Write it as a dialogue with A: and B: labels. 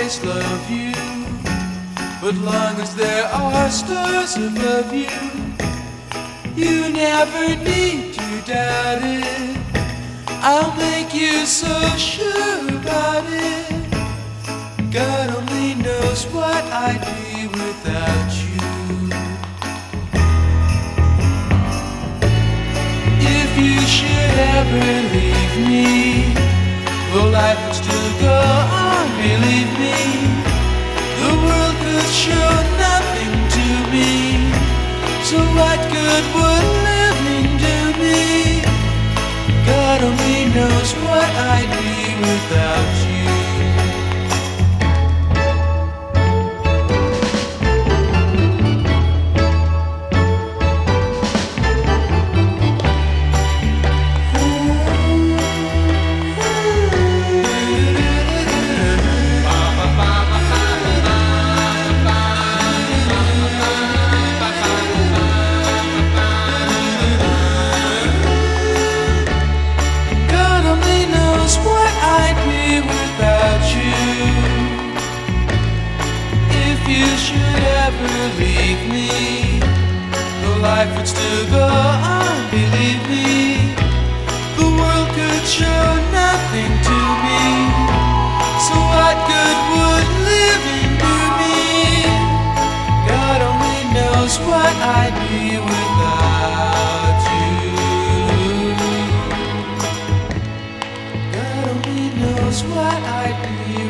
A: always love you, but long as there are stars above you, you never need to doubt it. I'll make you so sure about it. God only knows what I'd be without you. If you should ever leave me, though life would still go on, believe me, the world could show nothing to me. So what good would living do me? God only knows what I'd be without you. Leave me, the life would still go on, believe me, the world could show nothing to me. So what good would living do me? God only knows what I'd be without you. God only knows what I'd be